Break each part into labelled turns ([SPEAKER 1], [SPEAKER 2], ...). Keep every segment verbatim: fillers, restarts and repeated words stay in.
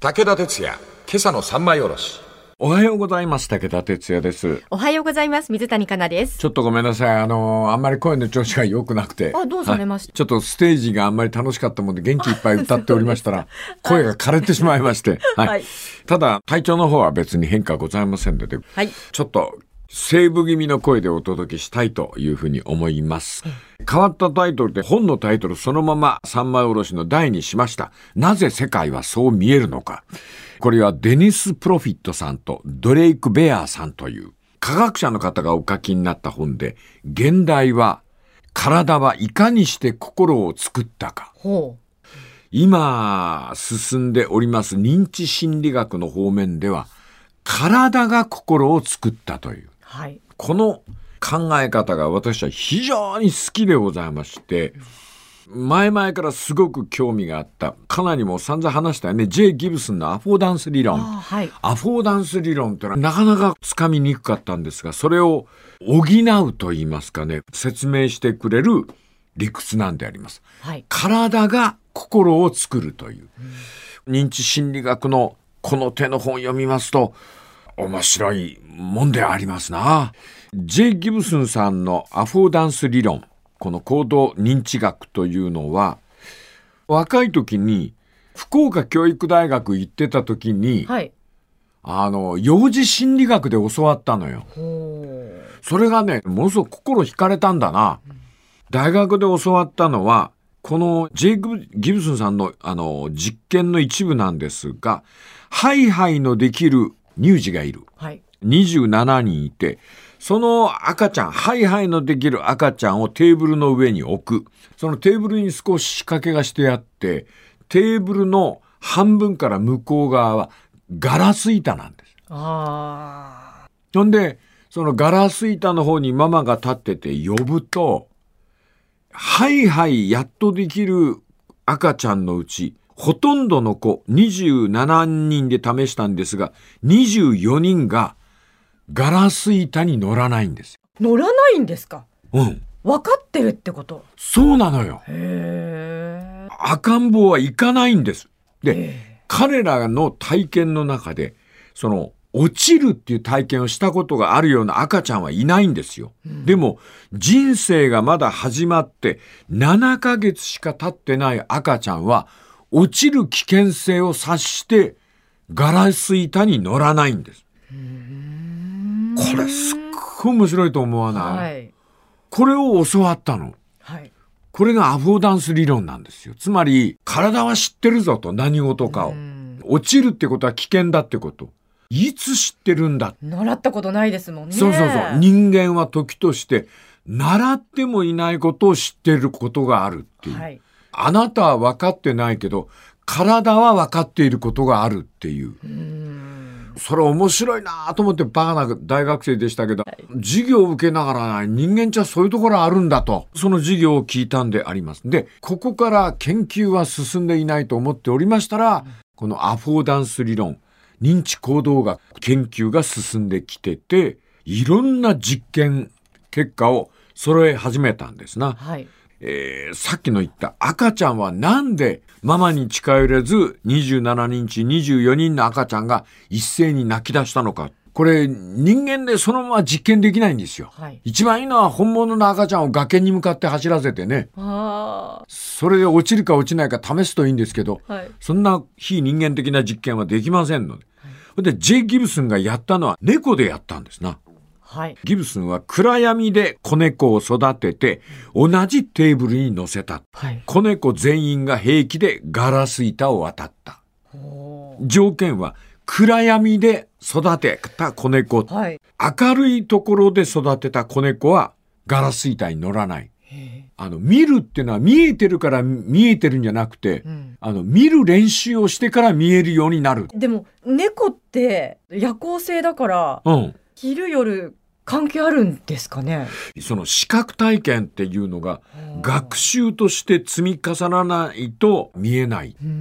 [SPEAKER 1] 武田鉄矢、今朝の三枚おろし。
[SPEAKER 2] おはようございます。武田鉄矢です。
[SPEAKER 3] おはようございます。水谷香奈です。
[SPEAKER 2] ちょっとごめんなさい。あのー、あんまり声の調子が良くなくて。
[SPEAKER 3] あ、どうされました？
[SPEAKER 2] ちょっとステージがあんまり楽しかったもんで元気いっぱい歌っておりましたら、声が枯れてしまいまして。はい。はい、ただ、体調の方は別に変化ございませんので、はい、ちょっと、セーブ気味の声でお届けしたいというふうに思います。変わったタイトルで本のタイトルそのまま三枚おろしの題にしました。なぜ世界はそう見えるのか。これはデニス・プロフィットさんとドレイク・ベアーさんという科学者の方がお書きになった本で、現代は体はいかにして心を作ったか。ほう。今進んでおります認知心理学の方面では体が心を作ったという。はい、この考え方が私は非常に好きでございまして、前々からすごく興味があった。かなりも散々話したよね。ジェイ・ギブスンのアフォーダンス理論。はい、アフォーダンス理論ってのはなかなかつかみにくかったんですが、それを補うと言いますかね、説明してくれる理屈なんであります。はい、体が心を作るという。うん、認知心理学のこの手の本を読みますと、面白いもんでありますな。ジェイ・ギブスンさんのアフォーダンス理論、この行動認知学というのは、若い時に福岡教育大学行ってた時に、はい、あの幼児心理学で教わったのよ。それがね、ものすごく心惹かれたんだな。うん、大学で教わったのはこのジェイ・ギブスンさんのあの実験の一部なんですが、ハイハイのできる乳児がいる、はい、にじゅうななにんいて、その赤ちゃん、ハイハイのできる赤ちゃんをテーブルの上に置く。そのテーブルに少し仕掛けがしてあって、テーブルの半分から向こう側はガラス板なんです。あー。ほんでそのガラス板の方にママが立ってて呼ぶと、ハイハイやっとできる赤ちゃんのうちほとんどの子にじゅうななにんで試したんですが、にじゅうよにんがガラス板に乗らないんですよ。
[SPEAKER 3] 乗らないんですか？
[SPEAKER 2] うん。
[SPEAKER 3] 分かってるってこと？
[SPEAKER 2] そうなのよ。
[SPEAKER 3] へー。
[SPEAKER 2] 赤ん坊はいかないんです。で、彼らの体験の中で、その落ちるっていう体験をしたことがあるような赤ちゃんはいないんですよ。うん、でも人生がまだ始まってななかげつしか経ってない赤ちゃんは落ちる危険性を察してガラス板に乗らないんです。うーん、これすっごい面白いと思わない？はい、これを教わったの。はい、これがアフォーダンス理論なんですよ。つまり体は知ってるぞと、何事かを。落ちるってことは危険だってこと。いつ知ってるんだ。
[SPEAKER 3] 習ったことないですもんね。
[SPEAKER 2] そうそうそう。人間は時として習ってもいないことを知っていることがあるっていう。はい、あなたは分かってないけど体は分かっていることがあるっていう。うーん、それ面白いなと思ってバカな大学生でしたけど、はい、授業を受けながら人間じゃそういうところあるんだと、その授業を聞いたんであります。で、ここから研究は進んでいないと思っておりましたら、うん、このアフォーダンス理論、認知行動学研究が進んできてて、いろんな実験結果を揃え始めたんですな。はい、えー、さっきの言った赤ちゃんはなんでママに近寄れずにじゅうななにんちにじゅうよにんの赤ちゃんが一斉に泣き出したのか。これ人間でそのまま実験できないんですよ。はい、一番いいのは本物の赤ちゃんを崖に向かって走らせてね。あ、それで落ちるか落ちないか試すといいんですけど、はい、そんな非人間的な実験はできませんので。はい、で、ジェイ・ギブスンがやったのは猫でやったんですな。はい、ギブスンは暗闇で子猫を育てて同じテーブルに乗せた。はい、子猫全員が平気でガラス板を渡った。条件は暗闇で育てた子猫、はい、明るいところで育てた子猫はガラス板に乗らない。あの見るっていうのは見えてるから見えてるんじゃなくて、うん、あの見る練習をしてから見えるようになる。
[SPEAKER 3] でも猫って夜行性だから、うん、昼夜関係あるんですかね。
[SPEAKER 2] その視覚体験っていうのが学習として積み重ならないと見えない。うん、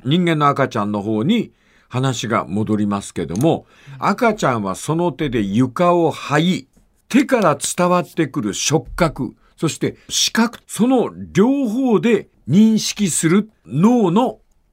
[SPEAKER 2] 人間の赤ちゃんの方に話が戻りますけども、うん、赤ちゃんはその手で床を這い、手から伝わってくる触覚、そして視覚、その両方で認識する脳の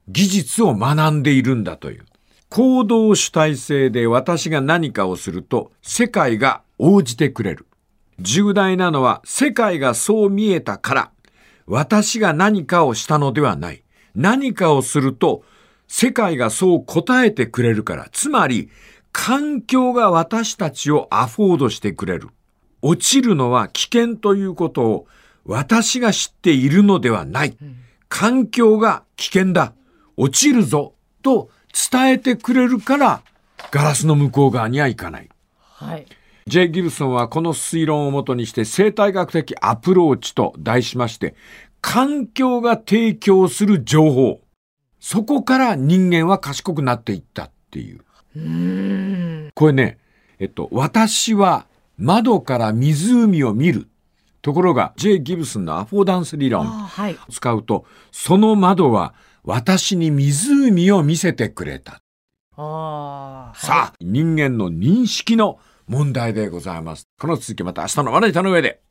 [SPEAKER 2] 技術を学んでいるんだという。行動主体性で私が何かをすると世界が応じてくれる。重大なのは世界がそう見えたから私が何かをしたのではない。何かをすると世界がそう答えてくれるから。つまり環境が私たちをアフォードしてくれる。落ちるのは危険ということを私が知っているのではない。環境が危険だ。落ちるぞと伝えてくれるからガラスの向こう側には行かない。
[SPEAKER 3] はい。
[SPEAKER 2] ジェイ・ギブソンはこの推論をもとにして生態学的アプローチと題しまして、環境が提供する情報、そこから人間は賢くなっていったっていう。
[SPEAKER 3] うーん。
[SPEAKER 2] これね、えっと、私は窓から湖を見る。ところが、ジェイ・ギブソンのアフォーダンス理論を使うと、はい、その窓は私に湖を見せてくれた。
[SPEAKER 3] あ
[SPEAKER 2] さあ、はい、人間の認識の問題でございます。この続きまた明日のまな板の上で。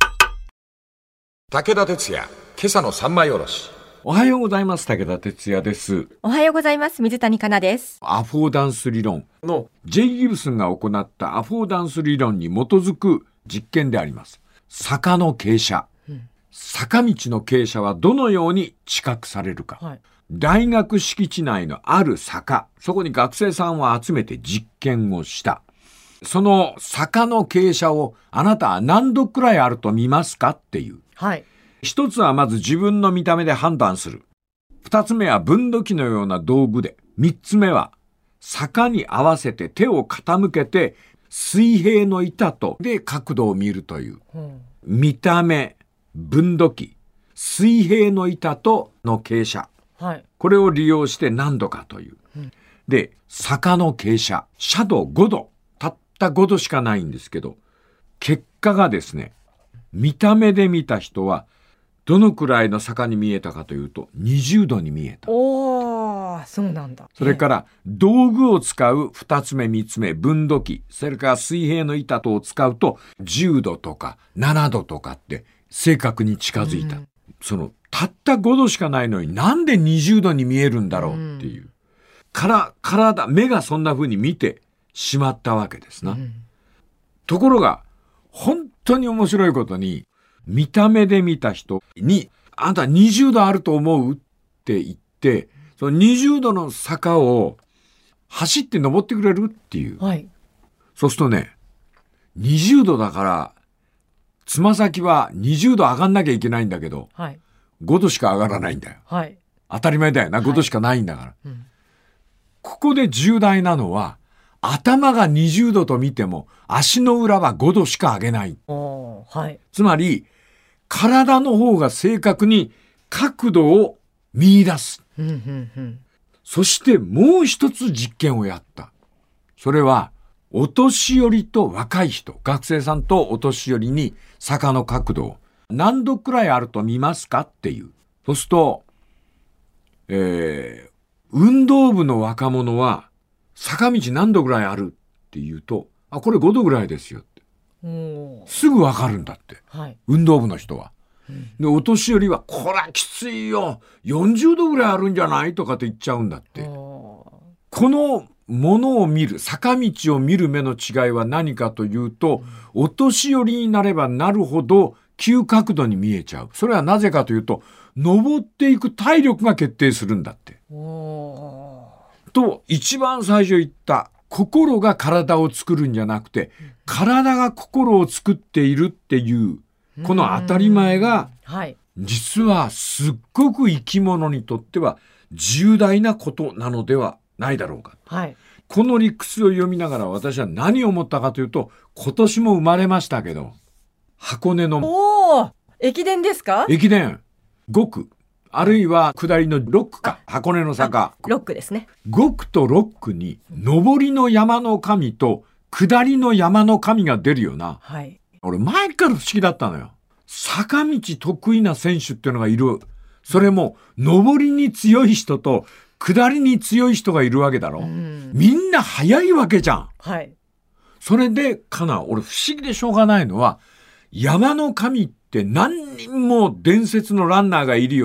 [SPEAKER 1] 武田鉄矢、今朝の三枚おろし。
[SPEAKER 2] おはようございます。武田鉄矢です。
[SPEAKER 4] おはようございます。水谷香奈です。
[SPEAKER 2] アフォーダンス理論の ジェイ ギブスンが行ったアフォーダンス理論に基づく実験であります。坂の傾斜、うん、坂道の傾斜はどのように知覚されるか、はい、大学敷地内のある坂、そこに学生さんを集めて実験をした。その坂の傾斜をあなたは何度くらいあると見ますかっていう。
[SPEAKER 3] はい。
[SPEAKER 2] 一つはまず自分の見た目で判断する。二つ目は分度器のような道具で。三つ目は坂に合わせて手を傾けて水平の板とで角度を見るという。うん、見た目、分度器、水平の板との傾斜。はい。これを利用して何度かという。うん、で、坂の傾斜、斜度ごど。たったごどしかないんですけど、結果がですね、見た目で見た人はどのくらいの坂に見えたかというとにじゅうどに見えた。
[SPEAKER 3] おー、そうなんだ。
[SPEAKER 2] それから道具を使うふたつめみっつめ分度器、それから水平の板等を使うとじゅうどとかななどとかって正確に近づいた。うん、そのたったごどしかないのになんでにじゅうどに見えるんだろうっていう。うん、から体目がそんな風に見てしまったわけですな。うん、ところが本当に面白いことに見た目で見た人にあんたにじゅうどあると思うって言ってそのにじゅうどの坂を走って登ってくれるっていう、はい、そうするとねにじゅうどだからつま先はにじゅうど上がんなきゃいけないんだけど、はい、ごどしか上がらないんだよ、はい、当たり前だよな、ごどしかないんだから、はいうん、ここで重大なのは頭がにじゅうどと見ても足の裏はごどしか上げない、はい、つまり体の方が正確に角度を見出す、うんうんうん、そしてもう一つ実験をやった。それはお年寄りと若い人、学生さんとお年寄りに坂の角度を何度くらいあると見ますかっていう。そうすると、えー、運動部の若者は坂道何度ぐらいあるって言うと、あ、これごどぐらいですよって。すぐわかるんだって、はい、運動部の人は、うん、でお年寄りはこれはきついよよんじゅうどぐらいあるんじゃないとかって言っちゃうんだって。このものを見る坂道を見る目の違いは何かというと、うん、お年寄りになればなるほど急角度に見えちゃう。それはなぜかというと登っていく体力が決定するんだって。と一番最初言った心が体を作るんじゃなくて、体が心を作っているっていうこの当たり前が、はい、実はすっごく生き物にとっては重大なことなのではないだろうか、はい、この理屈を読みながら私は何を思ったかというと、今年も生まれましたけど箱根の
[SPEAKER 3] おー駅伝ですか。
[SPEAKER 2] 駅伝ごくあるいは下りのろっくか、箱根の坂。
[SPEAKER 3] ろっくですね。
[SPEAKER 2] ごくとろっくに、上りの山の神と下りの山の神が出るよな。はい。俺前から不思議だったのよ。坂道得意な選手っていうのがいる。それも、上りに強い人と下りに強い人がいるわけだろ。うん、みんな速いわけじゃん。はい。それでかな、俺不思議でしょうがないのは、山の神って何人も伝説のランナーがいるよ。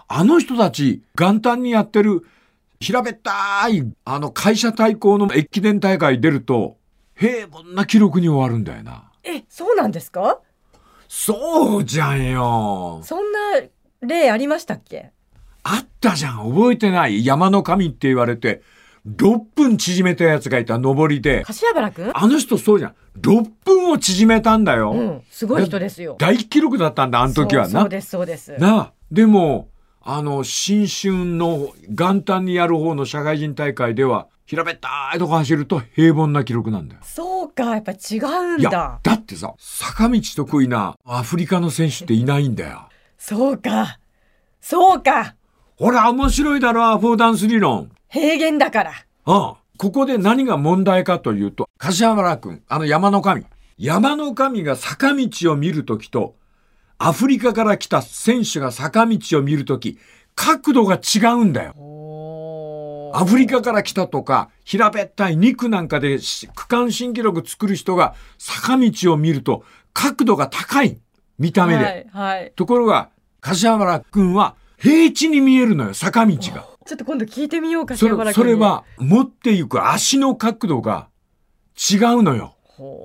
[SPEAKER 2] あの人たち元旦にやってる平べったいあの会社対抗の駅伝大会出ると平凡な記録に終わるんだよな。
[SPEAKER 3] え、そうなんですか？
[SPEAKER 2] そうじゃんよ。
[SPEAKER 3] そんな例ありましたっけ？
[SPEAKER 2] あったじゃん。覚えてない？山の神って言われてろっぷん縮めたやつがいた、上りで。
[SPEAKER 3] 柏原くん？
[SPEAKER 2] あの人そうじゃん。ろっぷんを縮めたんだよ。
[SPEAKER 3] うん、すごい人ですよ。
[SPEAKER 2] 大記録だったんだ、あの時はな。
[SPEAKER 3] そう、そうです、そうです。
[SPEAKER 2] なあ、でも、あの、新春の元旦にやる方の社会人大会では、平べったいとこ走ると平凡な記録なんだよ。
[SPEAKER 3] そうか、やっぱ違うんだ。
[SPEAKER 2] いや、だってさ、坂道得意なアフリカの選手っていないんだよ。
[SPEAKER 3] そうか、そうか。
[SPEAKER 2] ほら、面白いだろ、アフォーダンス理論。
[SPEAKER 3] 平原だから。
[SPEAKER 2] ああ、ここで何が問題かというと、柏原くん、あの山の神。山の神が坂道を見るときと、アフリカから来た選手が坂道を見るとき、角度が違うんだよ。アフリカから来たとか、平べったい肉なんかで区間新記録作る人が坂道を見ると、角度が高い。見た目で。
[SPEAKER 3] はいはい、
[SPEAKER 2] ところが、柏原くんは平地に見えるのよ、坂道が。
[SPEAKER 3] ちょっと今度聞いてみようか、
[SPEAKER 2] それ、それは、持っていく足の角度が違うのよ。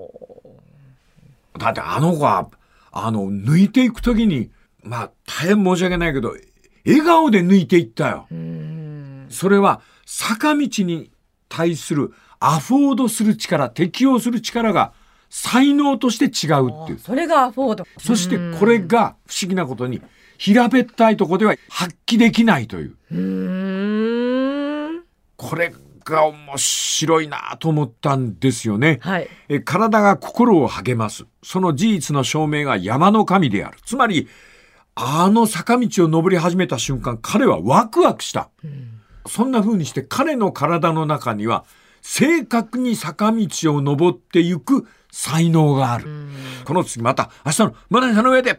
[SPEAKER 2] だってあの子は、あの、抜いていくときに、まあ、大変申し訳ないけど、笑顔で抜いていったよ。うーん、それは、坂道に対するアフォードする力、適応する力が才能として違うっていう。
[SPEAKER 3] それがアフォード。
[SPEAKER 2] そしてこれが不思議なことに、平べったいとこでは発揮できないという。うーん、これが面白いなと思ったんですよね。はい、え体が心を励ます。その事実の証明が山の神である。つまり、あの坂道を登り始めた瞬間、彼はワクワクした。うん、そんな風にして彼の体の中には、正確に坂道を登っていく才能がある。うん、この次また明日のまな板の上で。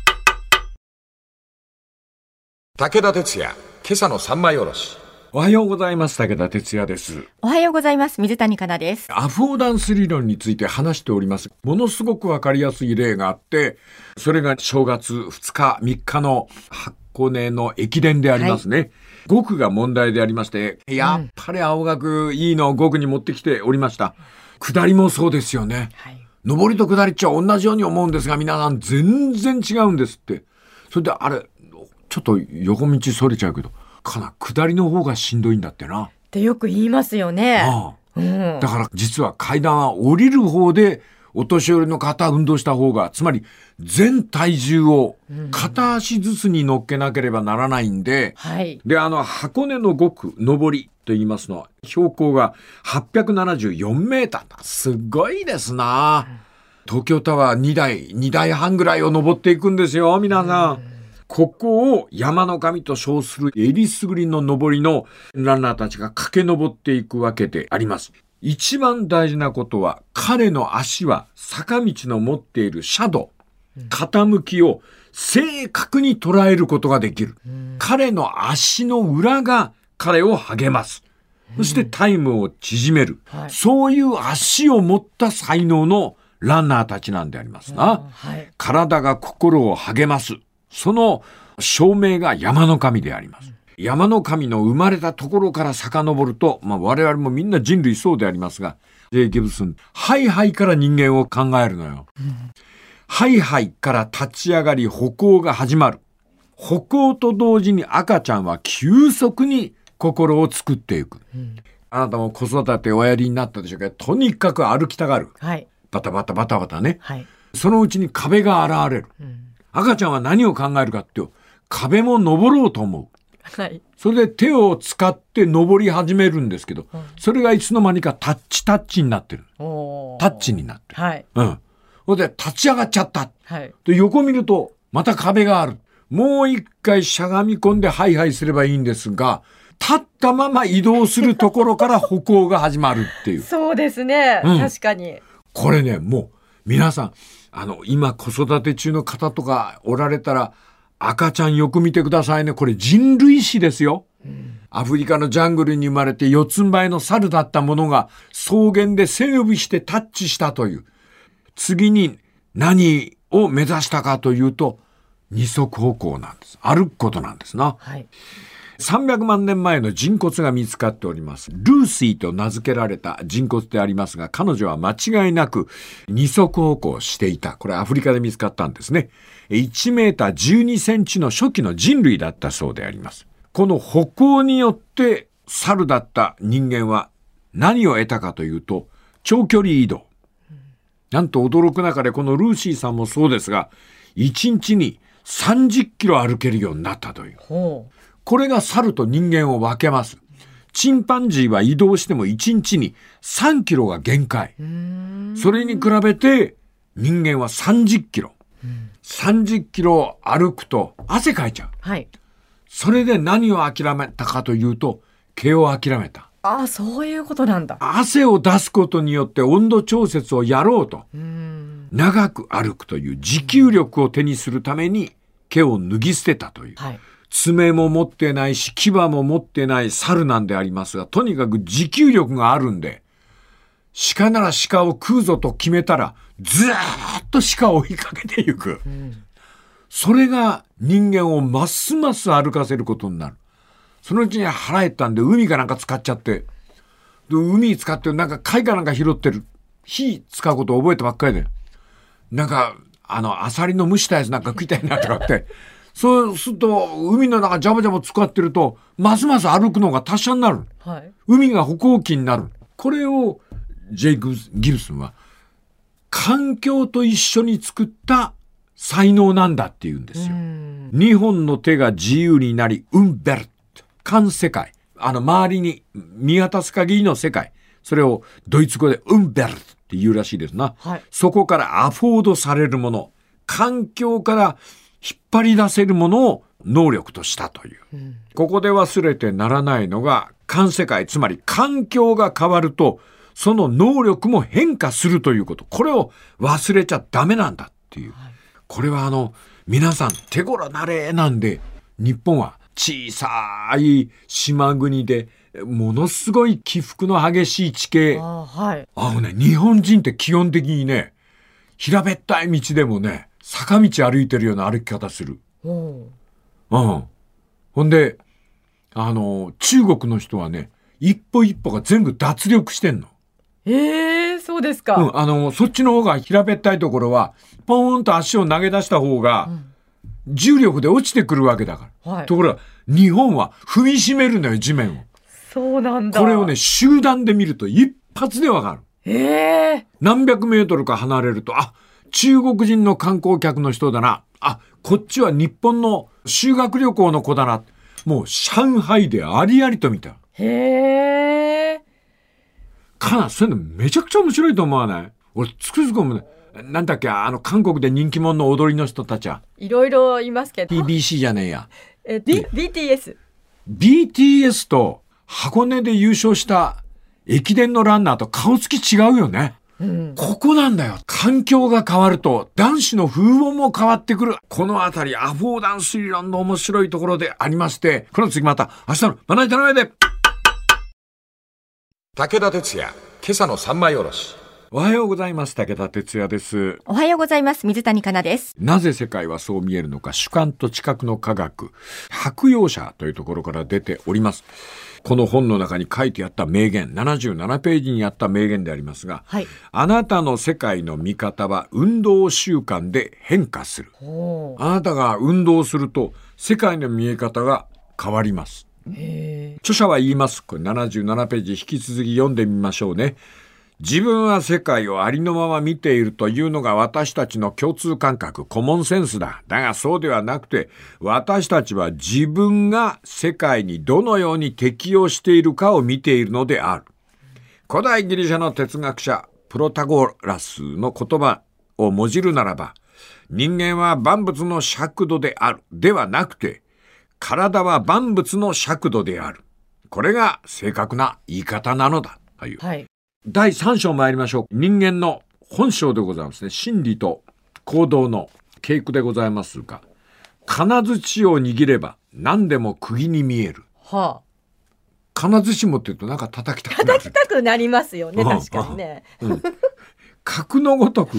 [SPEAKER 1] 武田鉄矢、今朝の三枚おろし。
[SPEAKER 2] おはようございます。武田鉄矢です。
[SPEAKER 4] おはようございます。水谷香奈です。
[SPEAKER 2] アフォーダンス理論について話しております。ものすごくわかりやすい例があって、それが正月ふつかみっかの箱根の駅伝でありますね。はい、ごくが問題でありまして、やっぱり青学いいのをごくに持ってきておりました。下りもそうですよね。はい、上りと下りっちゃ同じように思うんですが、皆さん全然違うんですって。それであれ、ちょっと横道それちゃうけど、かな下りの方がしんどいんだってな
[SPEAKER 3] ってよく言いますよね。
[SPEAKER 2] ああ、うん、だから実は階段は降りる方でお年寄りの方は運動した方が、つまり全体重を片足ずつに乗っけなければならないんで、うん、はい、であの箱根のごく上りと言いますのは標高がはっぴゃくななじゅうよんメーターだ。すごいですな、うん、東京タワーにだいにだいはんぐらいを登っていくんですよ皆さん、うん、ここを山の神と称するえりすぐりの上りのランナーたちが駆け上っていくわけであります。一番大事なことは、彼の足は坂道の持っている斜度、傾きを正確に捉えることができる。彼の足の裏が彼を励ます。そしてタイムを縮める。はい、そういう足を持った才能のランナーたちなんでありますな。はい、体が心を励ます。その証明が山の神であります。うん、山の神の生まれたところから遡ると、まあ、我々もみんな人類そうでありますが、ジェイ・ギブスン、ハイハイから人間を考えるのよ。うん、ハイハイから立ち上がり歩行が始まる。歩行と同時に赤ちゃんは急速に心を作っていく。うん、あなたも子育ておやりになったでしょうけど、とにかく歩きたがる。はい、バタバタバタバタね。はい、そのうちに壁が現れる。うん、赤ちゃんは何を考えるかっていう、壁も登ろうと思う。はい、それで手を使って登り始めるんですけど、うん、それがいつの間にかタッチタッチになってる。タッチになってる。はい、うん。それで立ち上がっちゃった。はい、で横見るとまた壁がある。もう一回しゃがみ込んでハイハイすればいいんですが、立ったまま移動するところから歩行が始まるっていう。
[SPEAKER 3] そうですね、うん。確かに。
[SPEAKER 2] これね、もう皆さん、あの、今子育て中の方とかおられたら、赤ちゃんよく見てくださいね。これ人類史ですよ。うん、アフリカのジャングルに生まれて四つん這いの猿だったものが草原で背伸びしてタッチしたという。次に何を目指したかというと、 二足歩行なんです。歩くことなんですな。
[SPEAKER 3] はい。
[SPEAKER 2] さんびゃくまんねんまえの人骨が見つかっております。ルーシーと名付けられた人骨でありますが、彼女は間違いなく二足歩行していた。これアフリカで見つかったんですね。いちメーターじゅうにセンチの初期の人類だったそうであります。この歩行によって猿だった人間は何を得たかというと、長距離移動。なんと驚く中でこのルーシーさんもそうですが、いちにちにさんじゅっキロ歩けるようになったという。
[SPEAKER 3] ほう。
[SPEAKER 2] これが猿と人間を分けます。チンパンジーは移動してもいちにちにさんキロが限界。それに比べて人間はさんじゅっキロ。さんじゅっキロ歩くと汗かいちゃう。
[SPEAKER 3] はい。
[SPEAKER 2] それで何を諦めたかというと、毛を諦めた。
[SPEAKER 3] ああ、そういうことなんだ。
[SPEAKER 2] 汗を出すことによって温度調節をやろうと。
[SPEAKER 3] うーん。
[SPEAKER 2] 長く歩くという持久力を手にするために毛を脱ぎ捨てたという。
[SPEAKER 3] はい。
[SPEAKER 2] 爪も持ってないし牙も持ってない猿なんでありますが、とにかく持久力があるんで、鹿なら鹿を食うぞと決めたらずーっと鹿を追いかけていく、うん、それが人間をますます歩かせることになる。そのうちに腹減ったんで海かなんか使っちゃって、で海使ってなんか貝かなんか拾ってる。火使うことを覚えたばっかりで、なんかあのアサリの蒸したやつなんか食いたいなとかってそうすると海の中ジャバジャバ使ってるとますます歩くのが達者になる、はい、海が歩行器になる。これをジェイク・ギブソンは環境と一緒に作った才能なんだって言うんですよ。にほんの手が自由になりウンベルト、環世界、あの周りに見渡す限りの世界、それをドイツ語でウンベルトって言うらしいですな、はい、そこからアフォードされるもの、環境から引っ張り出せるものを能力としたという、うん、ここで忘れてならないのが環世界、つまり環境が変わるとその能力も変化するということ、これを忘れちゃダメなんだっていう、はい、これはあの皆さん手頃なれなんで、日本は小さい島国でものすごい起伏の激しい地形、あ、はい、あのね、日本人って基本的にね、平べったい道でもね坂道歩いてるような歩き方する。うん、ほんであの中国の人はね、一歩一歩が全部脱力してんの。
[SPEAKER 3] えー、そうですか、
[SPEAKER 2] うん、あのそっちの方が平べったいところはポーンと足を投げ出した方が、うん、重力で落ちてくるわけだから、はい、ところが日本は踏みしめるのよ、地面を。
[SPEAKER 3] そうなんだ。
[SPEAKER 2] これをね集団で見ると一発でわかる。
[SPEAKER 3] えー、
[SPEAKER 2] 何百メートルか離れると、あ、中国人の観光客の人だな、あ、こっちは日本の修学旅行の子だな、もう上海でありありと見た。
[SPEAKER 3] へー、
[SPEAKER 2] かな、そういうのめちゃくちゃ面白いと思わない？俺つくづく思うね。なんだっけ、あの韓国で人気者の踊りの人たちは。
[SPEAKER 3] いろいろいますけど。
[SPEAKER 2] ティービーシー じゃねえや。
[SPEAKER 3] え、B、ビーティーエス。
[SPEAKER 2] ビーティーエス と箱根で優勝した駅伝のランナーと顔つき違うよね。うん、ここなんだよ。環境が変わると男子の風貌も変わってくる。このあたりアフォーダンス理論の面白いところでありまして、この次また明日のまな板の上で。
[SPEAKER 1] 武田鉄矢、今朝の三枚おろし。
[SPEAKER 2] おはようございます。武田鉄矢です。
[SPEAKER 4] おはようございます。水谷香奈です。
[SPEAKER 2] なぜ世界はそう見えるのか、主観と知覚の科学、白洋社というところから出ております。この本の中に書いてあった名言、ななじゅうななページにあった名言でありますが、はい、あなたの世界の見方は運動習慣で変化する。あなたが運動すると世界の見え方が変わります。へー。著者は言います。これななじゅうななページ引き続き読んでみましょうね。自分は世界をありのまま見ているというのが私たちの共通感覚、コモンセンスだ。だがそうではなくて、私たちは自分が世界にどのように適応しているかを見ているのである。古代ギリシャの哲学者プロタゴラスの言葉をもじるならば、人間は万物の尺度であるではなくて、体は万物の尺度である。これが正確な言い方なのだという。はい、だいさん章参りましょう。人間の本性でございますね。心理と行動の稽古でございますが、金槌を握れば何でも釘に見える。はあ、金槌持ってるとなんか叩きたくなる。
[SPEAKER 3] 叩きたくなりますよね、確かにね。
[SPEAKER 2] うん、格のごとく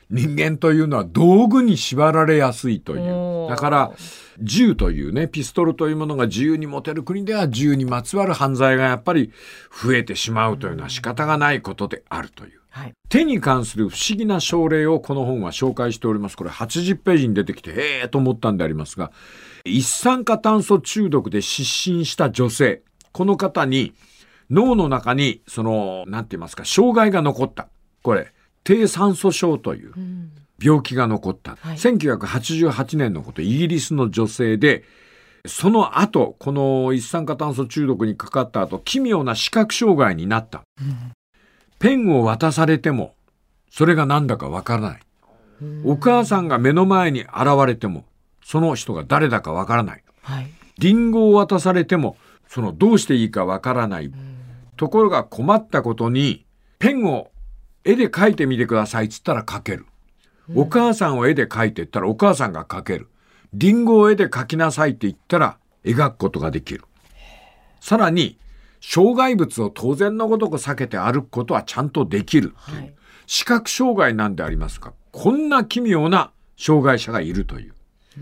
[SPEAKER 2] 人間というのは道具に縛られやすいという。だから銃というね、ピストルというものが自由に持てる国では銃にまつわる犯罪がやっぱり増えてしまうというのは仕方がないことであるという。はい、手に関する不思議な症例をこの本は紹介しております。これはちじゅっページに出てきてへーと思ったんでありますが、一酸化炭素中毒で失神した女性、この方に脳の中にそのなんて言いますか障害が残った。これ低酸素症という病気が残った、うんはい、せんきゅうひゃくはちじゅうはちねんのこと、イギリスの女性で、その後この一酸化炭素中毒にかかった後、奇妙な視覚障害になった、うん、ペンを渡されてもそれが何だかわからない、うん、お母さんが目の前に現れてもその人が誰だかわからない、はい、リンゴを渡されてもそのどうしていいかわからない、うん、ところが困ったことにペンを絵で描いてみてくださいっつったら描ける、うん、お母さんを絵で描いてったらお母さんが描ける、リンゴを絵で描きなさいって言ったら描くことができる。さらに障害物を当然のごとく避けて歩くことはちゃんとできるという、はい、視覚障害なんでありますが、こんな奇妙な障害者がいるという。うん、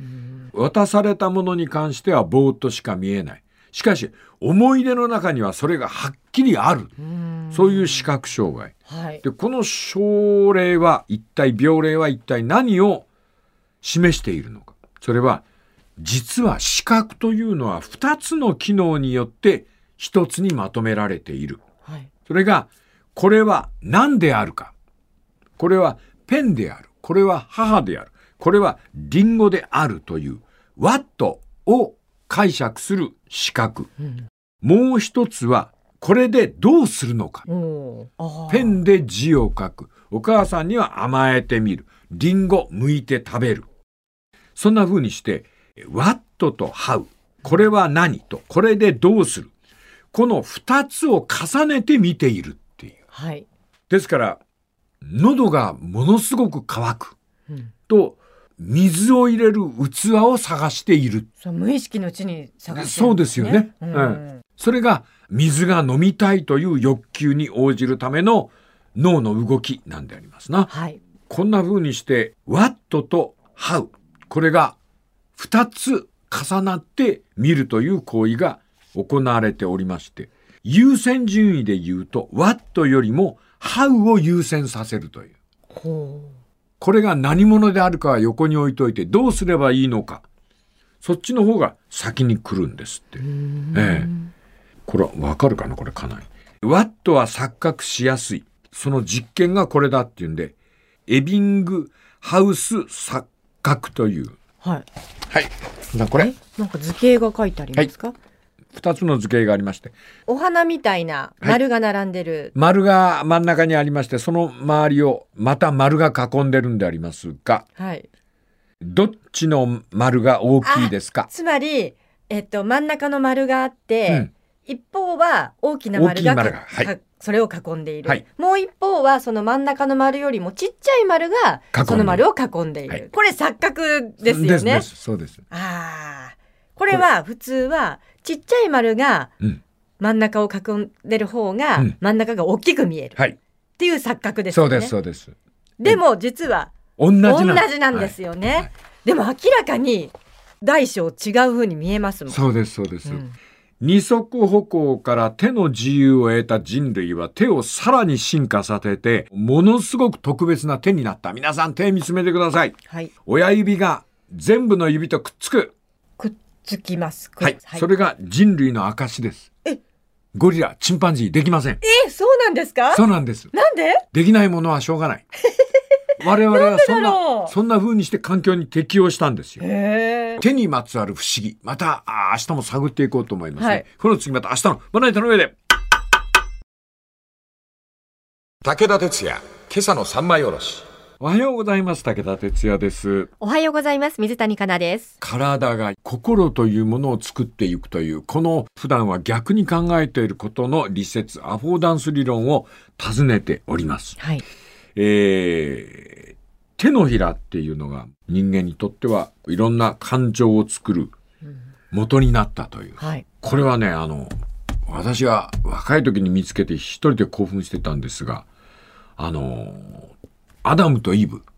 [SPEAKER 2] 渡されたものに関してはぼーっとしか見えない。しかし思い出の中にはそれがはっきりある。うんそういう視覚障害、はい、でこの症例は一体病例は一体何を示しているのか。それは実は視覚というのはふたつの機能によってひとつにまとめられている、はい、それがこれは何であるか、これはペンである、これは母である、これはリンゴであるという What を解釈する視覚、うん、もう一つはこれでどうするのか。ペンで字を書く、お母さんには甘えてみる、リンゴ剥いて食べる。そんな風にしてWhat と How、 これは何とこれでどうする、このふたつを重ねて見ているっていう、はい、ですから喉がものすごく渇く、うん、と水を入れる器を探している。
[SPEAKER 3] そう無意識のうちに探してるんですね。
[SPEAKER 2] そうですよね、うんうん、それが水が飲みたいという欲求に応じるための脳の動きなんでありますな、はい、こんな風にして What と How、 これがふたつ重なって見るという行為が行われておりまして、優先順位で言うと What よりも How を優先させるという。ほう、これが何者であるかは横に置いといて、どうすればいいのか、そっちの方が先に来るんですって。ええ、これわかるかな、これかなり。What は錯覚しやすい。その実験がこれだっていうんで、エビングハウス錯覚という。はい。はい。これ
[SPEAKER 3] なんか図形が書いてありますか？はい、
[SPEAKER 2] ふたつの図形がありまして。
[SPEAKER 3] お花みたいな丸が並んでる。
[SPEAKER 2] はい、丸が真ん中にありまして、その周りをまた丸が囲んでるんでありますが。はい。どっちの丸が大きいですか？
[SPEAKER 3] つまり、えっと、真ん中の丸があって、うん、一方は大きな丸が、丸がはい、それを囲んでいる、はい、もう一方はその真ん中の丸よりもちっちゃい丸がその丸を囲んでいる、はい、これ錯覚ですよね。
[SPEAKER 2] ですです、そうです。
[SPEAKER 3] ああ、これは普通はちっちゃい丸が真ん中を囲んでる方が真ん中が大きく見える、うん、っていう錯覚ですよね。
[SPEAKER 2] そうですそうです。
[SPEAKER 3] でも実は同じ な, 同じなんですよね、はいはい、でも明らかに大小違う風に見えますもん。
[SPEAKER 2] そうですそうです、うん、二足歩行から手の自由を得た人類は手をさらに進化させてものすごく特別な手になった。皆さん手見つめてください、はい、親指が全部の指とくっつく。
[SPEAKER 3] くっつきます、
[SPEAKER 2] はいはい、それが人類の証です。えゴリラチンパンジーできません。
[SPEAKER 3] えそうなんですか？
[SPEAKER 2] そうなんです。
[SPEAKER 3] なんで？
[SPEAKER 2] できないものはしょうがない我々はそんなそんな風にして環境に適応したんですよ。手にまつわる不思議、また明日も探っていこうと思いますね、はい、この次また明日のまな板の上で。
[SPEAKER 1] 武田鉄矢、今朝の三枚おろし。
[SPEAKER 2] おはようございます。武田鉄矢です。
[SPEAKER 4] おはようございます。水谷香奈です。
[SPEAKER 2] 体が心というものを作っていくという、この普段は逆に考えていることの理説、アフォーダンス理論を尋ねております、はい。えー、手のひらっていうのが人間にとってはいろんな感情を作る元になったという、はい、これはね、あの私が若い時に見つけて一人で興奮してたんですが、あのアダムとイブ、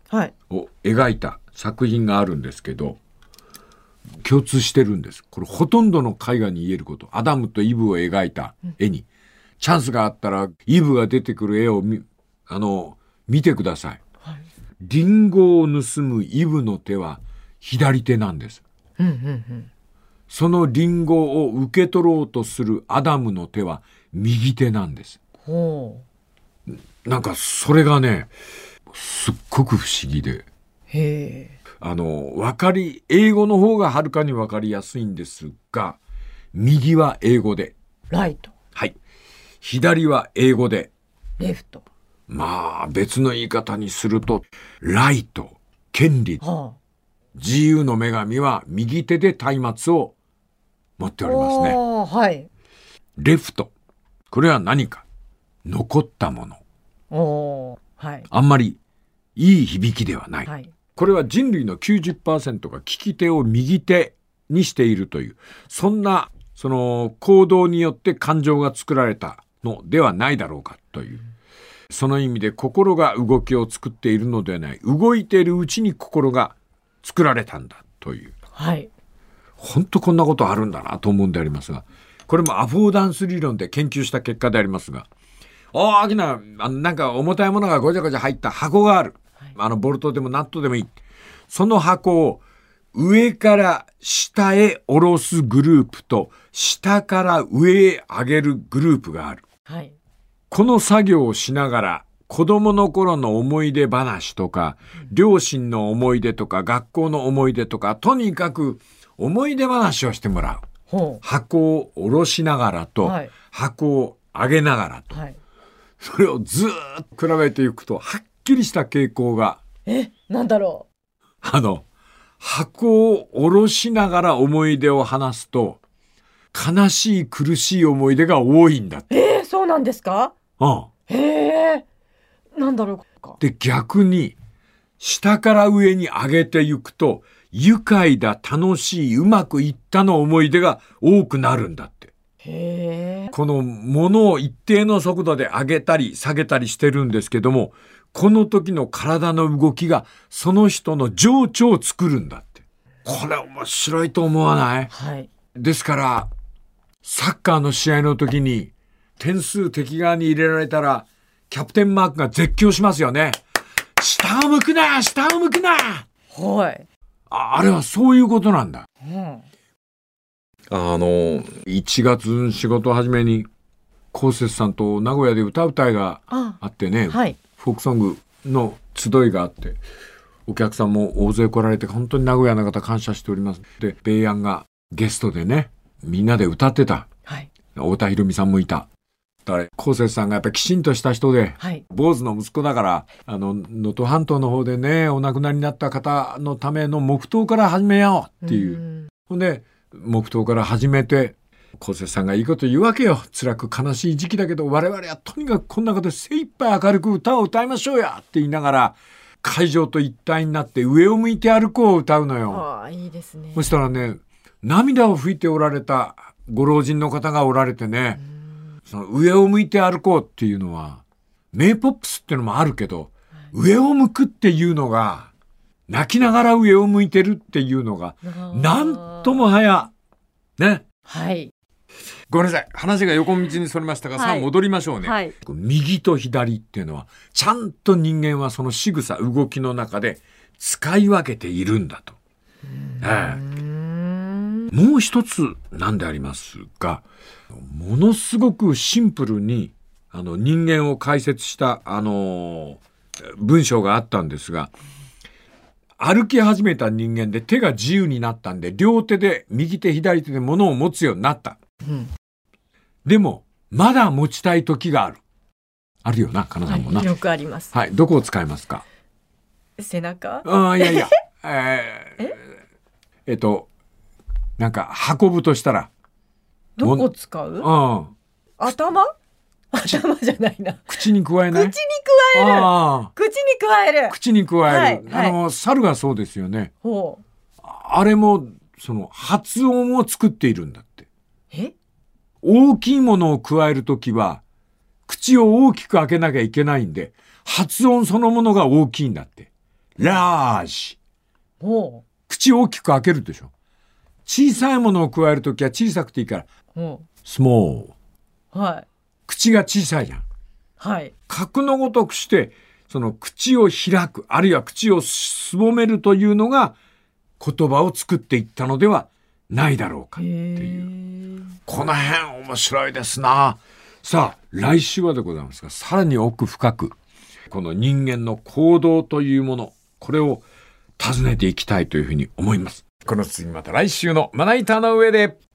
[SPEAKER 2] を描いた作品があるんですけど、共通してるんです。これほとんどの絵画に言えること。アダムとイブを描いた絵に、うん、チャンスがあったらイブが出てくる絵をみあの見てください。はい、リンゴを盗むイブの手は左手なんです。うんうんうん、そのリンゴを受け取ろうとするアダムの手は右手なんです。ほう。なんかそれがね、すっごく不思議で。へー。あの、わかり、英語の方がはるかにわかりやすいんですが、右は英語で。
[SPEAKER 3] ライト。
[SPEAKER 2] はい。左は英語で。
[SPEAKER 3] レフト。
[SPEAKER 2] まあ、別の言い方にすると、ライト、権利、はあ、自由の女神は右手で松明を持っておりますね。
[SPEAKER 3] はい。
[SPEAKER 2] レフト。これは何か。残ったもの。
[SPEAKER 3] おはい。
[SPEAKER 2] あんまりいい響きではない。はい。これは人類の きゅうじゅっパーセント が利き手を右手にしているという、そんなその行動によって感情が作られたのではないだろうかという、その意味で心が動きを作っているのではない、動いているうちに心が作られたんだという、
[SPEAKER 3] はい、
[SPEAKER 2] 本当こんなことあるんだなと思うんでありますが、これもアフォーダンス理論で研究した結果でありますが、大きなあのなんか重たいものがごちゃごちゃ入った箱がある。あのボルトでもナットでもいい。その箱を上から下へ下ろすグループと下から上へ上げるグループがある。はい、この作業をしながら子供の頃の思い出話とか、うん、両親の思い出とか学校の思い出とか、とにかく思い出話をしてもらう。ほう。箱を下ろしながらと、はい、箱を上げながらと、はい、それをずーっと比べていくとはっきりした傾向が、
[SPEAKER 3] え、なんだろう。
[SPEAKER 2] あの箱を下ろしながら思い出を話すと悲しい苦しい思い出が多いんだって。
[SPEAKER 3] えー、そうなんですか。
[SPEAKER 2] うん。
[SPEAKER 3] へえ。なんだろうか。
[SPEAKER 2] で逆に下から上に上げていくと愉快だ楽しいうまくいったの思い出が多くなるんだって。
[SPEAKER 3] へー。
[SPEAKER 2] この物を一定の速度で上げたり下げたりしてるんですけども、この時の体の動きがその人の情緒を作るんだって。これ面白いと思わない？
[SPEAKER 3] はい。
[SPEAKER 2] ですからサッカーの試合の時に点数敵側に入れられたらキャプテンマークが絶叫しますよね。下を向くな、下を向くな。
[SPEAKER 3] はい。
[SPEAKER 2] あ、あれはそういうことなんだ。
[SPEAKER 3] うん。
[SPEAKER 2] あのいちがつ仕事始めにこうせつさんと名古屋で歌う会があってね、
[SPEAKER 3] はい、
[SPEAKER 2] フォークソングの集いがあってお客さんも大勢来られて本当に名古屋の方感謝しております。でベイアンがゲストでねみんなで歌ってた、はい、太田裕美さんもいた。だからこうせつさんがやっぱりきちんとした人で、はい、坊主の息子だからあの能登半島の方でねお亡くなりになった方のための黙祷から始めようっていう。ほんで黙祷から始めてこうせつさんがいいこと言うわけよ。辛く悲しい時期だけど我々はとにかくこの中で精一杯明るく歌を歌いましょうやって言いながら会場と一体になって上を向いて歩こうを歌うのよ。
[SPEAKER 3] ああいいですね。
[SPEAKER 2] そしたらね涙を拭いておられたご老人の方がおられてね、その上を向いて歩こうっていうのは名ポップスっていうのもあるけど、はい、上を向くっていうのが泣きながら上を向いてるっていうのがなんともはやね。
[SPEAKER 3] はい。
[SPEAKER 2] ごめんなさい話が横道にそれましたが、はい、さあ戻りましょうね、はい、右と左っていうのはちゃんと人間はその仕草動きの中で使い分けているんだと。うーん、ええ、もう一つなんでありますが、ものすごくシンプルにあの人間を解説したあの文章があったんですが、歩き始めた人間で手が自由になったんで両手で右手左手で物を持つようになった、うん、でもまだ持ちたい時があるあるよな、かなさんもな、
[SPEAKER 3] はい、よくあります。
[SPEAKER 2] はい、どこを使いますか？
[SPEAKER 3] 背中？
[SPEAKER 2] あ、いやいやえー、ええっとなんか運ぶとしたら
[SPEAKER 3] どこ使う？うん、頭？頭じゃないな。
[SPEAKER 2] 口に加えない？
[SPEAKER 3] 口に加える。あ、口に加える。
[SPEAKER 2] 口に加える。はい、あの、はい、猿がそうですよね。ほう。あれもその発音を作っているんだって。
[SPEAKER 3] え？
[SPEAKER 2] 大きいものを加えるときは口を大きく開けなきゃいけないんで、発音そのものが大きいんだって。 ラージ。
[SPEAKER 3] お
[SPEAKER 2] 口を大きく開けるでしょ。小さいものを加えるときは小さくていいから。
[SPEAKER 3] お
[SPEAKER 2] スモ
[SPEAKER 3] ー。はい。
[SPEAKER 2] 口が小さいじゃん。
[SPEAKER 3] はい。
[SPEAKER 2] 格のごとくして、その口を開く、あるいは口をすぼめるというのが言葉を作っていったのではないだろうかっていう。この辺面白いですな。さあ、来週はでございますが、さらに奥深く、この人間の行動というもの、これを尋ねていきたいというふうに思います。この次また来週のまな板の上で。